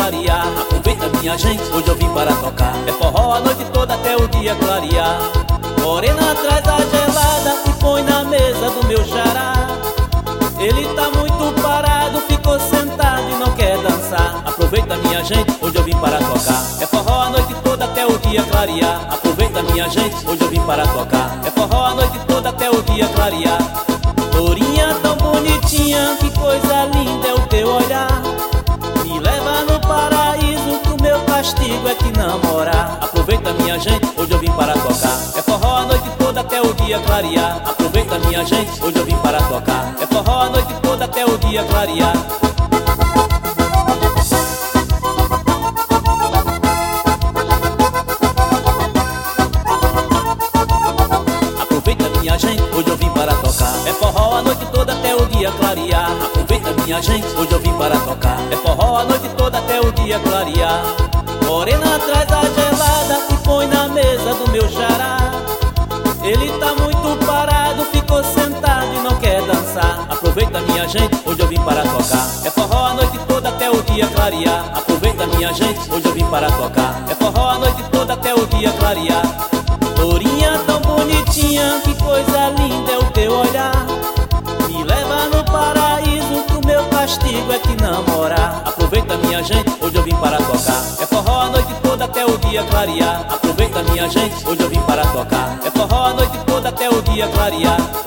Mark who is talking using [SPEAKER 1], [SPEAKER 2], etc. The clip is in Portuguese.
[SPEAKER 1] clarear. Aproveita minha gente, hoje eu vim para tocar. É forró a noite toda até o dia clarear. Morena traz a gelada e põe na mesa do meu xará. Ele tá muito parado, ficou sentado e não quer dançar. Aproveita minha gente, hoje eu vim para tocar. É forró a noite toda até o dia clarear. Aproveita minha gente, hoje eu vim para tocar. É forró a noite toda até o dia clarear. Lourinha tão bonitinha, que coisa linda é o teu olhar. Me leva no paraíso, que o meu castigo é te namorar. Aproveita minha gente, hoje eu vim para tocar. É forró a noite toda até o dia clarear. Aproveita minha gente, hoje eu vim para tocar. É forró a noite toda até o dia clarear. Aproveita minha gente, hoje eu vim para tocar. É forró a noite toda até o dia clarear. Aproveita minha gente, hoje eu vim para tocar. É forró a noite toda até o dia clarear. Morena traz a gelada e põe na mesa do meu xará. Ele tá muito parado, ficou sentado e não quer dançar. Aproveita minha gente, hoje eu vim para tocar. É forró a noite toda até o dia clarear. Aproveita minha gente, hoje eu vim para tocar. É forró a noite toda até o dia clarear. Lourinha tão bonitinha, que coisa linda é o teu olhar. Me leva no paraíso, que o meu castigo é te namorar. Aproveita minha gente, hoje eu vim para tocar. É forró a noite toda até o dia clarear. Aproveita minha gente, hoje eu vim para tocar. É forró a noite toda até o dia clarear.